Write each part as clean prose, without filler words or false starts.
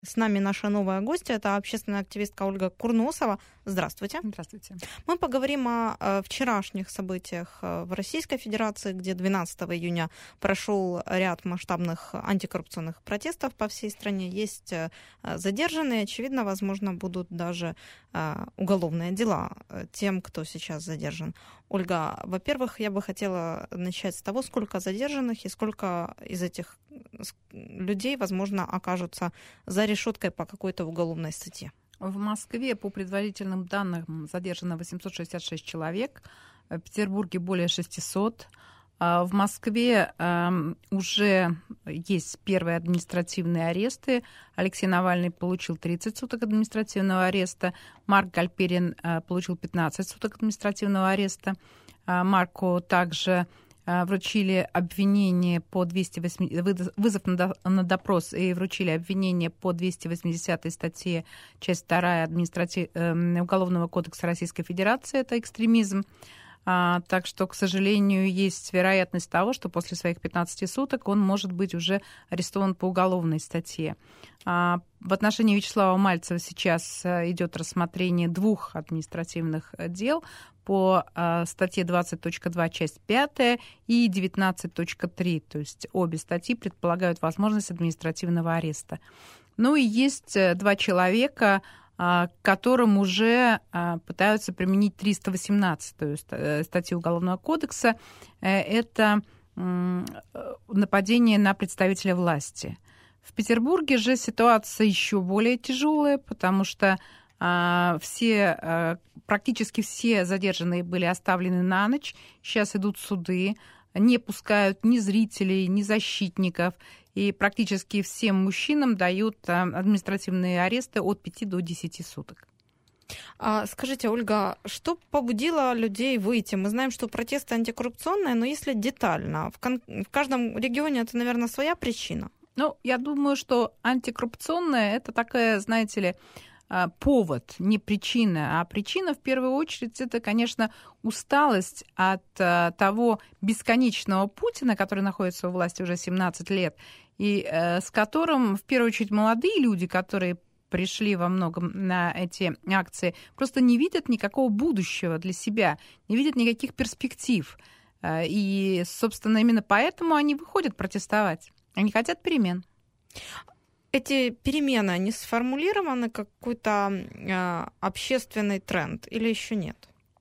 С нами наша новая гостья, это общественная активистка Ольга Курносова. Здравствуйте. Здравствуйте. Мы поговорим о вчерашних событиях в Российской Федерации, где 12 июня прошел ряд масштабных антикоррупционных протестов по всей стране. Есть задержанные, очевидно, возможно, будут даже уголовные дела тем, кто сейчас задержан. Ольга, во-первых, я бы хотела начать с того, сколько задержанных и сколько из этих людей, возможно, окажутся за решеткой по какой-то уголовной статье. В Москве, по предварительным данным, задержано 866 человек, в Петербурге более 600. В Москве уже есть первые административные аресты. Алексей Навальный получил 30 суток административного ареста, Марк Гальперин получил 15 суток административного ареста. Марку также вручили обвинение по 280, вызов на допрос и вручили обвинение по 280 статье, часть 2 Уголовного кодекса Российской Федерации, это экстремизм. Так что, к сожалению, есть вероятность того, что после своих 15 суток он может быть уже арестован по уголовной статье. В отношении Вячеслава Мальцева сейчас идет рассмотрение 2 административных дел по статье 20.2, часть 5 и 19.3. То есть обе статьи предполагают возможность административного ареста. Ну и есть 2 человека, которым уже пытаются применить 318-ю статью Уголовного кодекса. Это нападение на представителя власти. В Петербурге же ситуация еще более тяжелая, потому что практически все задержанные были оставлены на ночь. Сейчас идут суды, не пускают ни зрителей, ни защитников. И практически всем мужчинам дают административные аресты от 5 до 10 суток. Скажите, Ольга, что побудило людей выйти? Мы знаем, что протесты антикоррупционные, но если детально, в каждом регионе это, наверное, своя причина. Ну, я думаю, что антикоррупционная — это такая, знаете ли, повод, не причина. А причина, в первую очередь, это, конечно, усталость от того бесконечного Путина, который находится у власти уже 17 лет, и с которым, в первую очередь, молодые люди, которые пришли во многом на эти акции, просто не видят никакого будущего для себя, не видят никаких перспектив. И, собственно, именно поэтому они выходят протестовать. Они хотят перемен. Эти перемены, они сформулированы как какой-то общественный тренд или еще нет?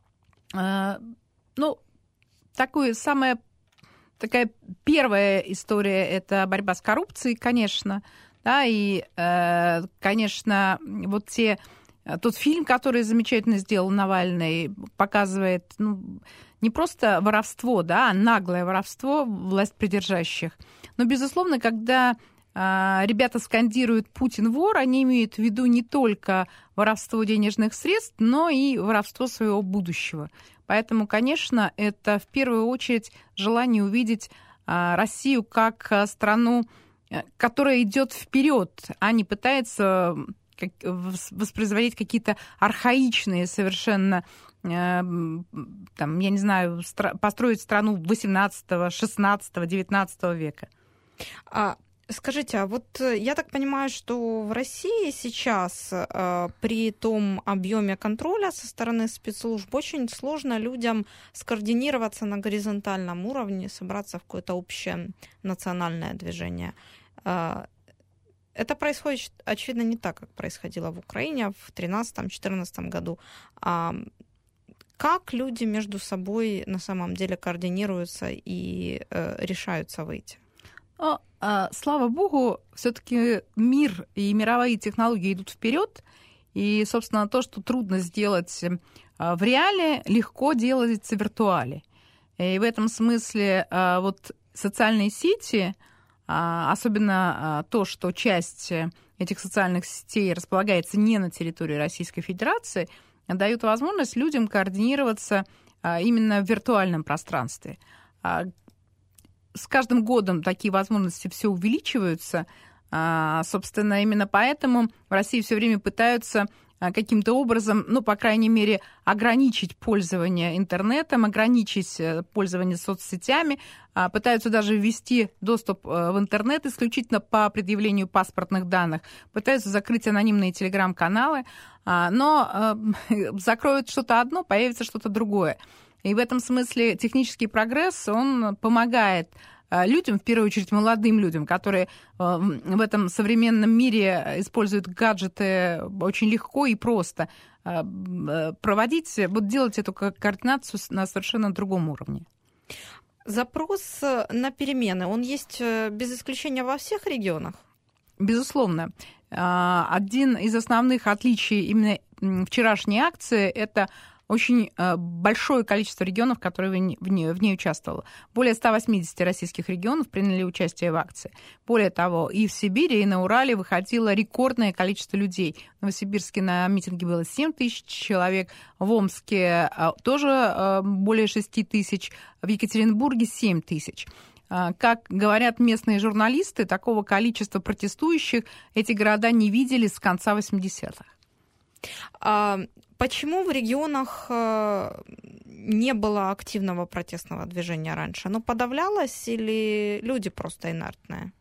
Такая первая история — это борьба с коррупцией, конечно. Да, и, конечно, тот фильм, который замечательно сделал Навальный, показывает не просто воровство, да, а наглое воровство властьпридержащих. Но, безусловно, когда ребята скандируют «Путин вор», они имеют в виду не только воровство денежных средств, но и воровство своего будущего. Поэтому, конечно, это в первую очередь желание увидеть Россию как страну, которая идет вперед, а не пытается воспроизводить какие-то архаичные совершенно, построить страну 18, 16, 19 века. Скажите, а вот я так понимаю, что в России сейчас при том объеме контроля со стороны спецслужб очень сложно людям скоординироваться на горизонтальном уровне, собраться в какое-то общее национальное движение. Это происходит, очевидно, не так, как происходило в Украине в 2013-2014 году. Как люди между собой на самом деле координируются и решаются выйти? Слава богу, все-таки мир и мировые технологии идут вперед, и, собственно, то, что трудно сделать в реале, легко делается в виртуале. И в этом смысле социальные сети, особенно то, что часть этих социальных сетей располагается не на территории Российской Федерации, дают возможность людям координироваться именно в виртуальном пространстве. С каждым годом такие возможности все увеличиваются. Собственно, именно поэтому в России все время пытаются каким-то образом, ну, по крайней мере, ограничить пользование интернетом, ограничить пользование соцсетями, пытаются даже ввести доступ в интернет исключительно по предъявлению паспортных данных, пытаются закрыть анонимные телеграм-каналы, но закроют что-то одно, появится что-то другое. И в этом смысле технический прогресс, он помогает людям, в первую очередь молодым людям, которые в этом современном мире используют гаджеты очень легко и просто, проводить, вот делать эту координацию на совершенно другом уровне. Запрос на перемены, он есть без исключения во всех регионах? Безусловно. Один из основных отличий именно вчерашней акции – это очень большое количество регионов, которые в ней участвовало. Более 180 российских регионов приняли участие в акции. Более того, и в Сибири, и на Урале выходило рекордное количество людей. В Новосибирске на митинге было 7 тысяч человек, в Омске тоже более 6 тысяч, в Екатеринбурге 7 тысяч. Как говорят местные журналисты, такого количества протестующих эти города не видели с конца 80-х. Почему в регионах не было активного протестного движения раньше? Оно подавлялось или люди просто инертные?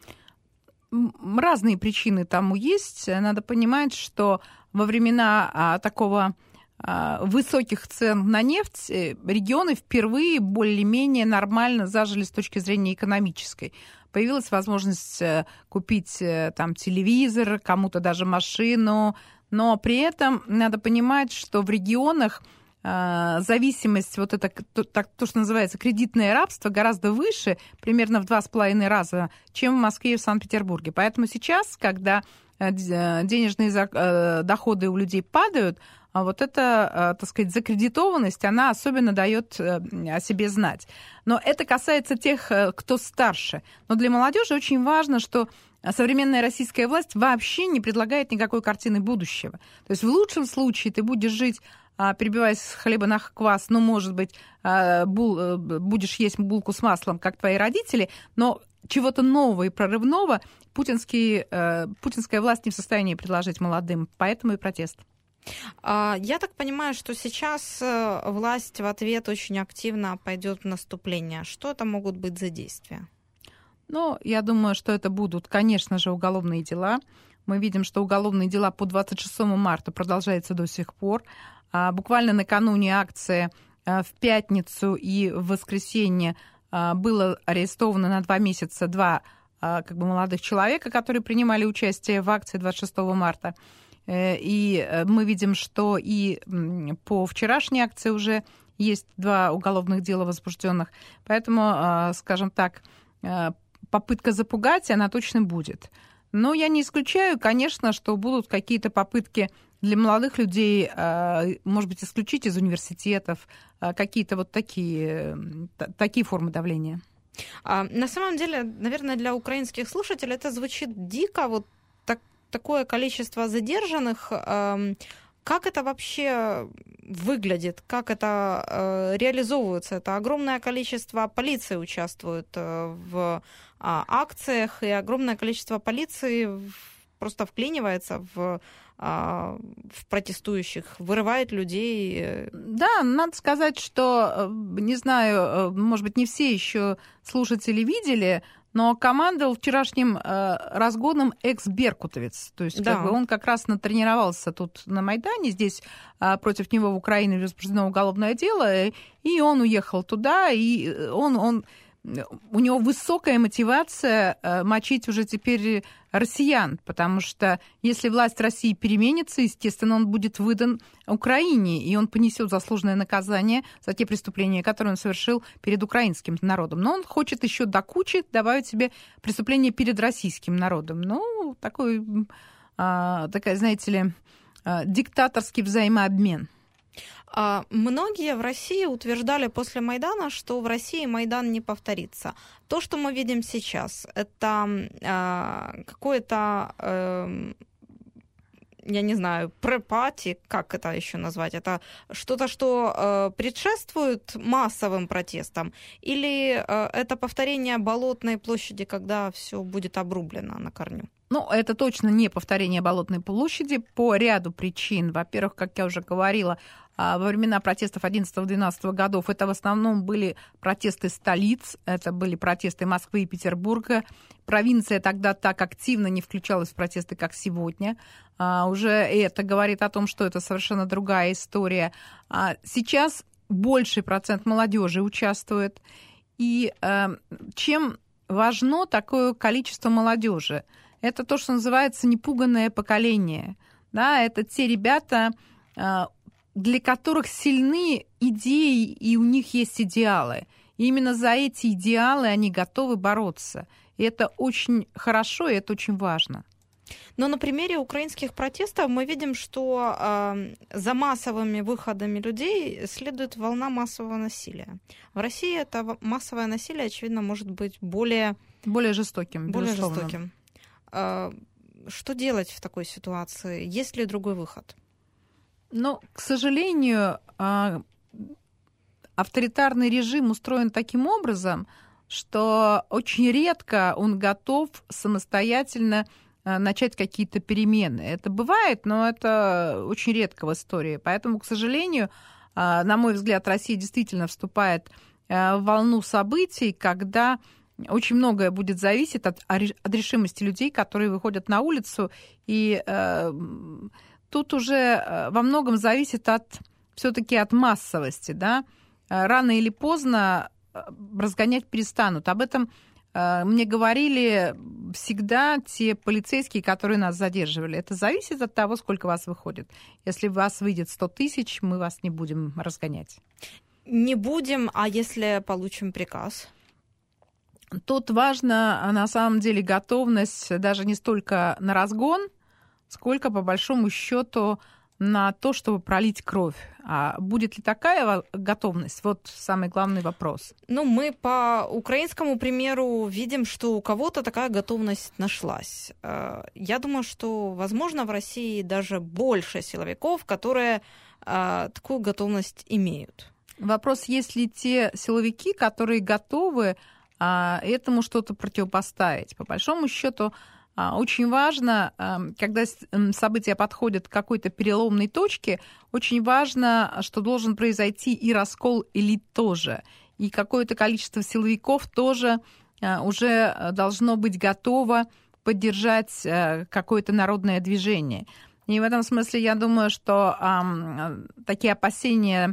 Разные причины тому есть. Надо понимать, что во времена такого высоких цен на нефть регионы впервые более-менее нормально зажили с точки зрения экономической. Появилась возможность купить там телевизор, кому-то даже машину, но при этом надо понимать, что в регионах зависимость, вот это то, что называется кредитное рабство, гораздо выше, примерно в 2,5 раза, чем в Москве и в Санкт-Петербурге. Поэтому сейчас, когда денежные доходы у людей падают, вот эта, так сказать, закредитованность, она особенно дает о себе знать. Но это касается тех, кто старше. Но для молодежи очень важно, что современная российская власть вообще не предлагает никакой картины будущего. То есть в лучшем случае ты будешь жить, перебиваясь с хлеба на квас, ну, может быть, будешь есть булку с маслом, как твои родители, но чего-то нового и прорывного путинская власть не в состоянии предложить молодым, поэтому и протест. Я так понимаю, что сейчас власть в ответ очень активно пойдет в наступление. Что это могут быть за действия? Ну, я думаю, что это будут, конечно же, уголовные дела. Мы видим, что уголовные дела по 26 марта продолжаются до сих пор. Буквально накануне акции в пятницу и в воскресенье было арестовано на 2 месяца 2 молодых человека, которые принимали участие в акции 26 марта. И мы видим, что и по вчерашней акции уже есть 2 уголовных дела возбужденных. Поэтому, скажем так, попытка запугать, она точно будет. Но я не исключаю, конечно, что будут какие-то попытки для молодых людей, может быть, исключить из университетов, какие-то вот такие формы давления. На самом деле, наверное, для украинских слушателей это звучит дико, вот такое количество задержанных. Как это вообще выглядит? Как это реализовывается? Это огромное количество полиции участвует в акциях, и огромное количество полиции просто вклинивается в протестующих, вырывает людей. Да, надо сказать, что, не знаю, может быть, не все еще слушатели видели, но командовал вчерашним разгоном экс-беркутовец. То есть он как раз натренировался тут на Майдане, здесь против него в Украине возбуждено уголовное дело, и он уехал туда, и у него высокая мотивация мочить уже теперь россиян, потому что если власть России переменится, естественно, он будет выдан Украине, и он понесет заслуженное наказание за те преступления, которые он совершил перед украинским народом. Но он хочет еще до кучи добавить себе преступления перед российским народом. Ну, такая, знаете ли, диктаторский взаимообмен. Многие в России утверждали после Майдана, что в России Майдан не повторится. То, что мы видим сейчас, это какое-то, я не знаю, пре-пати, как это еще назвать? Это что-то, что предшествует массовым протестам? Или это повторение Болотной площади, когда все будет обрублено на корню? Ну, это точно не повторение Болотной площади по ряду причин. Во-первых, как я уже говорила, во времена протестов 11-12 годов это в основном были протесты столиц, это были протесты Москвы и Петербурга. Провинция тогда так активно не включалась в протесты, как сегодня. Уже это говорит о том, что это совершенно другая история. Сейчас больший процент молодежи участвует. И чем важно такое количество молодежи? Это то, что называется непуганное поколение. Да, это те ребята, для которых сильны идеи, и у них есть идеалы. И именно за эти идеалы они готовы бороться. И это очень хорошо, и это очень важно. Но на примере украинских протестов мы видим, что за массовыми выходами людей следует волна массового насилия. В России это массовое насилие, очевидно, может быть более жестоким. Более жестоким. Что делать в такой ситуации? Есть ли другой выход? Ну, к сожалению, авторитарный режим устроен таким образом, что очень редко он готов самостоятельно начать какие-то перемены. Это бывает, но это очень редко в истории. Поэтому, к сожалению, на мой взгляд, Россия действительно вступает в волну событий, когда очень многое будет зависеть от решимости людей, которые выходят на улицу. И тут уже во многом зависит все-таки от массовости. Да? Рано или поздно разгонять перестанут. Об этом мне говорили всегда те полицейские, которые нас задерживали. Это зависит от того, сколько вас выходит. Если вас выйдет 100 тысяч, мы вас не будем разгонять. Не будем, а если получим приказ? Тут важна на самом деле готовность даже не столько на разгон, сколько по большому счету на то, чтобы пролить кровь. А будет ли такая готовность? Вот самый главный вопрос. Ну, мы по украинскому примеру видим, что у кого-то такая готовность нашлась. Я думаю, что, возможно, в России даже больше силовиков, которые такую готовность имеют. Вопрос, есть ли те силовики, которые готовы этому что-то противопоставить. По большому счету, очень важно, когда события подходят к какой-то переломной точке, очень важно, что должен произойти и раскол элит тоже. И какое-то количество силовиков тоже уже должно быть готово поддержать какое-то народное движение. И в этом смысле я думаю, что такие опасения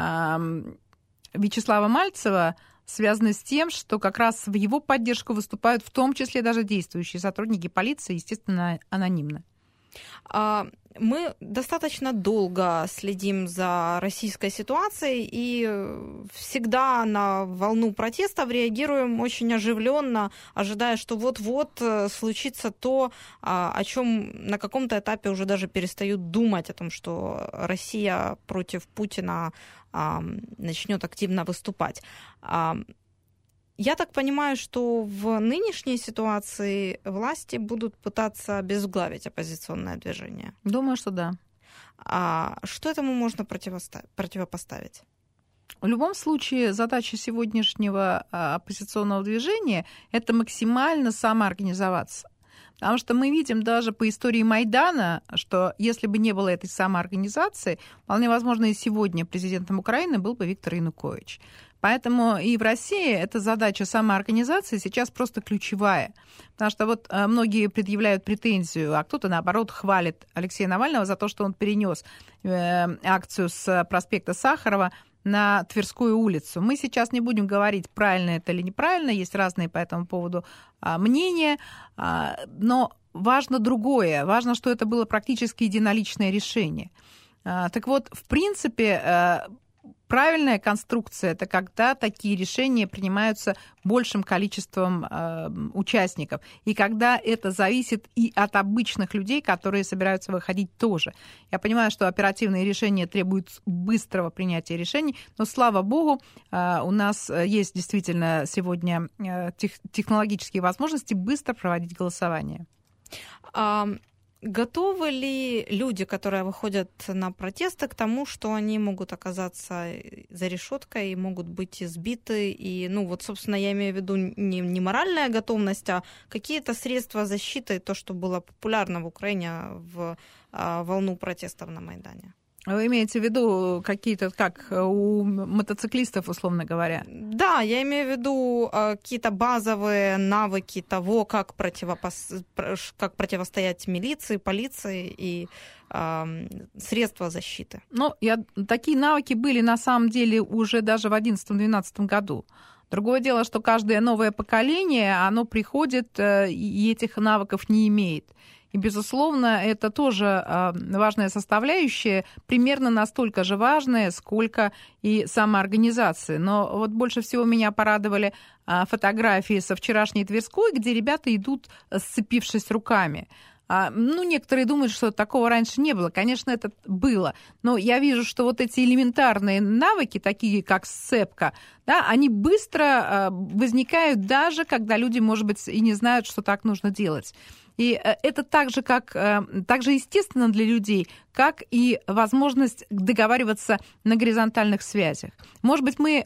Вячеслава Мальцева связаны с тем, что как раз в его поддержку выступают в том числе даже действующие сотрудники полиции, естественно, анонимно. Мы достаточно долго следим за российской ситуацией и всегда на волну протестов реагируем очень оживленно, ожидая, что вот-вот случится то, о чем на каком-то этапе уже даже перестают думать, о том, что Россия против Путина начнет активно выступать. Я так понимаю, что в нынешней ситуации власти будут пытаться обезглавить оппозиционное движение. Думаю, что да. Что этому можно противопоставить? В любом случае, задача сегодняшнего оппозиционного движения – это максимально самоорганизоваться. Потому что мы видим даже по истории Майдана, что если бы не было этой самоорганизации, вполне возможно, и сегодня президентом Украины был бы Виктор Янукович. Поэтому и в России эта задача самоорганизации сейчас просто ключевая. Потому что вот многие предъявляют претензию, а кто-то, наоборот, хвалит Алексея Навального за то, что он перенес акцию с проспекта Сахарова на Тверскую улицу. Мы сейчас не будем говорить, правильно это или неправильно, есть разные по этому поводу мнения, но важно другое. Важно, что это было практически единоличное решение. Так вот, в принципе, правильная конструкция – это когда такие решения принимаются большим количеством участников. И когда это зависит и от обычных людей, которые собираются выходить тоже. Я понимаю, что оперативные решения требуют быстрого принятия решений, но, слава богу, у нас есть действительно сегодня технологические возможности быстро проводить голосование. Готовы ли люди, которые выходят на протесты, к тому, что они могут оказаться за решеткой и могут быть избиты? И, собственно, я имею в виду не моральная готовность, а какие-то средства защиты, то, что было популярно в Украине в волну протестов на Майдане. Вы имеете в виду какие-то, как у мотоциклистов, условно говоря? Да, я имею в виду какие-то базовые навыки того, как противостоять милиции, полиции и средства защиты. Такие навыки были на самом деле уже даже в 2011-2012 году. Другое дело, что каждое новое поколение, оно приходит и этих навыков не имеет. И, безусловно, это тоже важная составляющая, примерно настолько же важная, сколько и самоорганизация. Но вот больше всего меня порадовали фотографии со вчерашней Тверской, где ребята идут, сцепившись руками. Некоторые думают, что такого раньше не было. Конечно, это было. Но я вижу, что вот эти элементарные навыки, такие как сцепка, да, они быстро возникают даже, когда люди, может быть, и не знают, что так нужно делать. И это так же естественно для людей, как и возможность договариваться на горизонтальных связях. Может быть, мы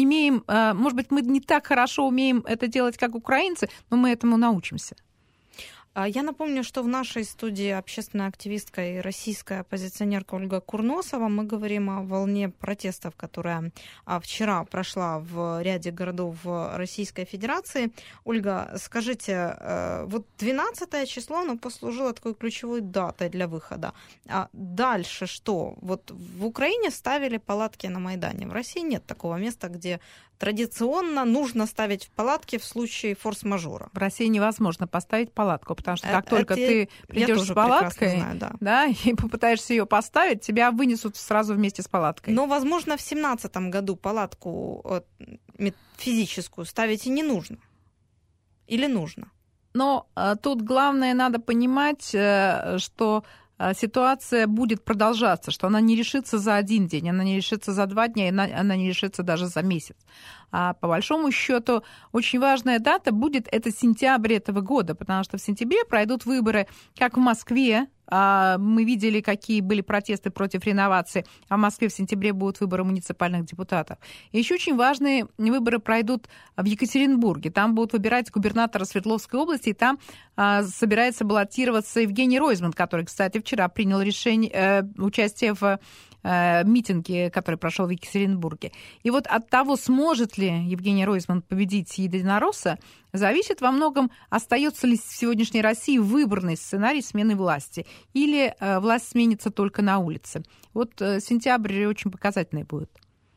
не так хорошо умеем это делать, как украинцы, но мы этому научимся. Я напомню, что в нашей студии общественная активистка и российская оппозиционерка Ольга Курносова. Мы говорим о волне протестов, которая вчера прошла в ряде городов Российской Федерации. Ольга, скажите, вот 12 число, оно послужило такой ключевой датой для выхода. А дальше что? Вот в Украине ставили палатки на Майдане. В России нет такого места, где традиционно нужно ставить палатки в случае форс-мажора. В России невозможно поставить палатку, потому что как только ты придешь с палаткой, да, и попытаешься ее поставить, тебя вынесут сразу вместе с палаткой. Но, возможно, в 2017 году палатку физическую ставить и не нужно. Или нужно? Но тут главное надо понимать, что ситуация будет продолжаться, что она не решится за один день, она не решится за 2 дня, она не решится даже за месяц. А по большому счету очень важная дата будет это сентябрь этого года, потому что в сентябре пройдут выборы как в Москве. Мы видели, какие были протесты против реновации, а в Москве в сентябре будут выборы муниципальных депутатов. И еще очень важные выборы пройдут в Екатеринбурге. Там будут выбирать губернатора Свердловской области, и там собирается баллотироваться Евгений Ройзман, который, кстати, вчера принял участие в митинге, который прошел в Екатеринбурге. И вот от того, сможет ли Евгений Ройзман победить единоросса, зависит во многом, остается ли в сегодняшней России выборный сценарий смены власти, или власть сменится только на улице. Вот сентябрь очень показательный будет.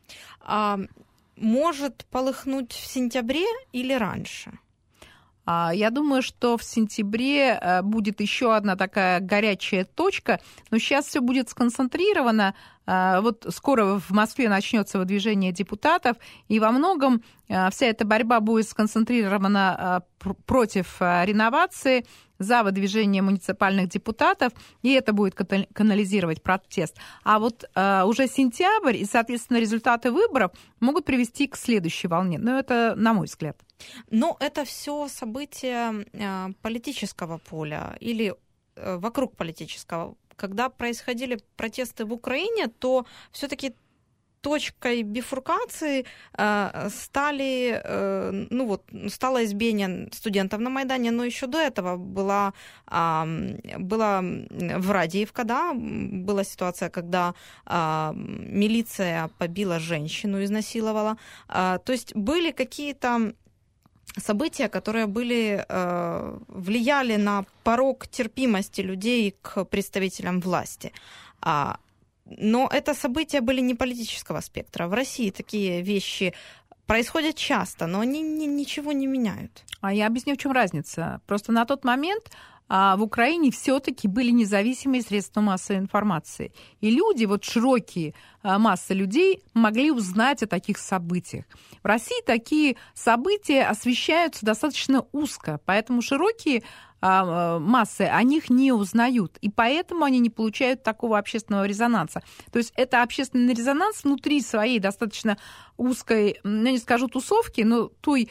Может полыхнуть в сентябре или раньше? Я думаю, что в сентябре будет еще одна такая горячая точка, но сейчас все будет сконцентрировано. Вот скоро в Москве начнется выдвижение депутатов, и во многом вся эта борьба будет сконцентрирована против реновации, за выдвижение муниципальных депутатов, и это будет канализировать протест. А вот уже сентябрь и, соответственно, результаты выборов могут привести к следующей волне. Но это на мой взгляд. Но это все события политического поля или вокруг политического. Когда происходили протесты в Украине, то все-таки точкой бифуркации стало избиение студентов на Майдане, но еще до этого была в Радиевка, да, была ситуация, когда милиция побила женщину, изнасиловала. То есть были какие-то события, которые влияли на порог терпимости людей к представителям власти. Но это события были не политического спектра. В России такие вещи происходят часто, но они ничего не меняют. Я объясню, в чем разница. Просто на тот момент в Украине все-таки были независимые средства массовой информации. И люди, вот широкие массы людей, могли узнать о таких событиях. В России такие события освещаются достаточно узко, поэтому широкие массы о них не узнают, и поэтому они не получают такого общественного резонанса. То есть это общественный резонанс внутри своей достаточно узкой, я не скажу тусовки, но той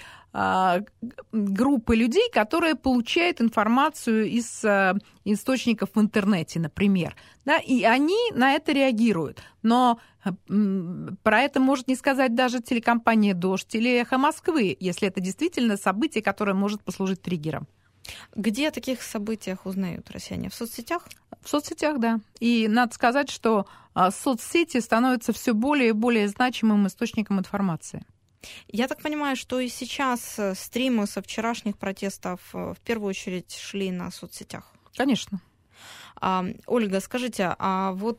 группы людей, которые получают информацию из источников в интернете, например. Да, и они на это реагируют. Но про это может не сказать даже телекомпания «Дождь» или «Эхо Москвы», если это действительно событие, которое может послужить триггером. Где о таких событиях узнают россияне? В соцсетях? В соцсетях, да. И надо сказать, что соцсети становятся все более и более значимым источником информации. Я так понимаю, что и сейчас стримы со вчерашних протестов в первую очередь шли на соцсетях. Конечно. Ольга, скажите, а вот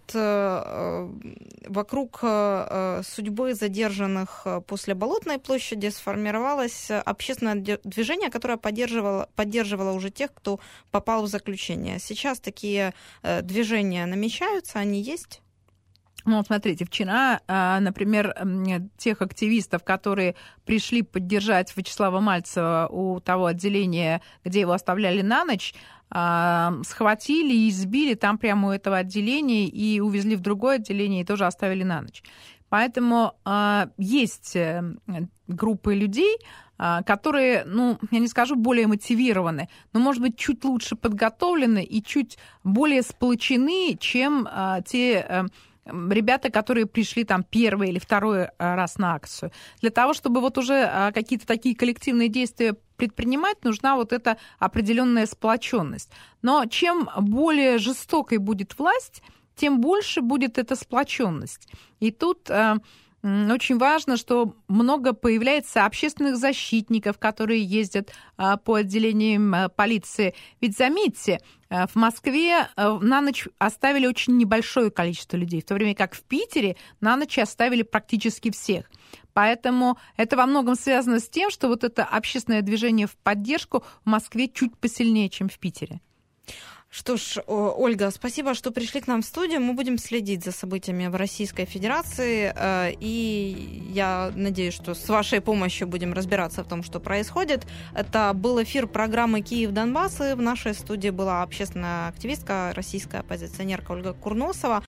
вокруг судьбы задержанных после Болотной площади сформировалось общественное движение, которое поддерживало уже тех, кто попал в заключение. Сейчас такие движения намечаются, они есть? Ну, смотрите, вчера, например, тех активистов, которые пришли поддержать Вячеслава Мальцева у того отделения, где его оставляли на ночь, схватили и избили там прямо у этого отделения и увезли в другое отделение и тоже оставили на ночь. Поэтому есть группы людей, которые, ну, я не скажу более мотивированы, но, может быть, чуть лучше подготовлены и чуть более сплочены, чем те ребята, которые пришли там первый или второй раз на акцию. Для того, чтобы вот уже какие-то такие коллективные действия предпринимать, нужна вот эта определенная сплоченность. Но чем более жестокой будет власть, тем больше будет эта сплоченность. И тут очень важно, что много появляется общественных защитников, которые ездят по отделениям полиции. Ведь заметьте, в Москве на ночь оставили очень небольшое количество людей, в то время как в Питере на ночь оставили практически всех. Поэтому это во многом связано с тем, что вот это общественное движение в поддержку в Москве чуть посильнее, чем в Питере. Что ж, Ольга, спасибо, что пришли к нам в студию. Мы будем следить за событиями в Российской Федерации. И я надеюсь, что с вашей помощью будем разбираться в том, что происходит. Это был эфир программы «Киев-Донбасс». И в нашей студии была общественная активистка, российская оппозиционерка Ольга Курносова.